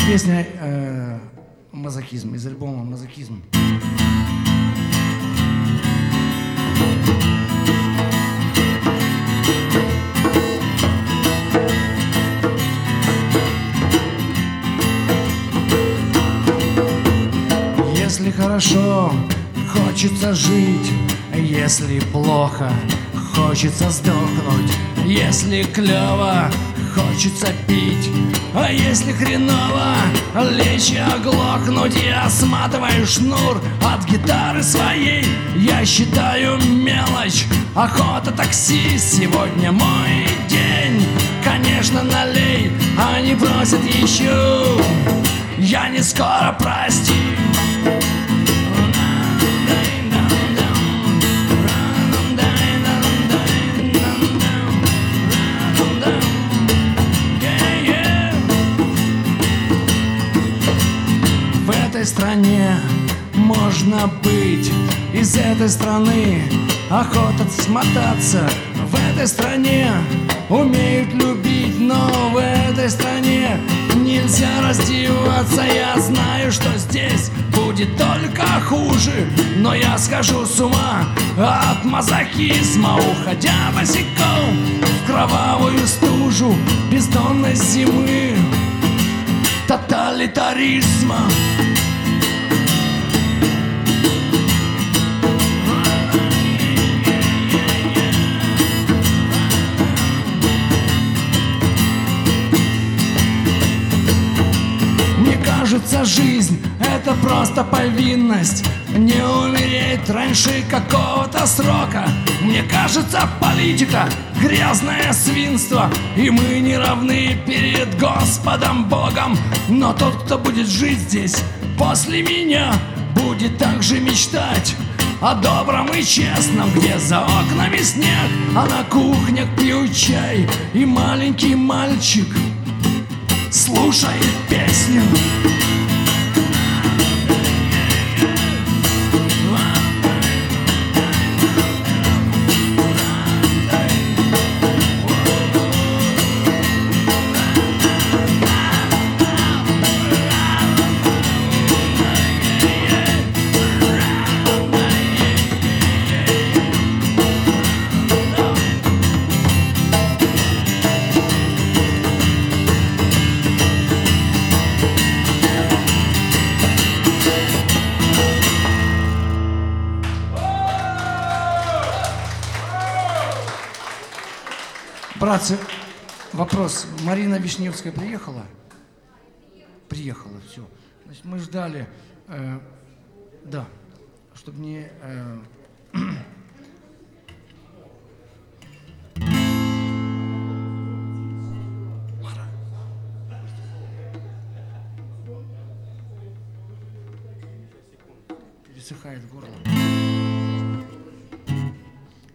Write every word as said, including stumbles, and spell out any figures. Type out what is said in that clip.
Песня э, «Мазохизм» из альбома «Мазохизм». Если хорошо, хочется жить, если плохо, хочется сдохнуть, если клево, хочется пить, а если хреново, лечь и оглохнуть. Я сматываю шнур от гитары своей, я считаю мелочь, охота такси, сегодня мой день. Конечно, налей, они просят еще, я не скоро, прости. В этой стране можно быть, из этой страны охота смотаться. В этой стране умеют любить, но в этой стране нельзя раздеваться. Я знаю, что здесь будет только хуже, но я схожу с ума от мазохизма, уходя босиком в кровавую стужу бездонной зимы тоталитаризма. Кажется, жизнь — это просто повинность, не умереть раньше какого-то срока. Мне кажется, политика — грязное свинство, и мы не равны перед Господом Богом. Но тот, кто будет жить здесь после меня, будет также мечтать о добром и честном, где за окнами снег, а на кухнях пьют чай, и маленький мальчик слушает песню. Братцы, вопрос. Марина Вишневская приехала? Приехала, все. Значит, мы ждали, э, да, чтобы не... Э, Мара. Пересыхает горло.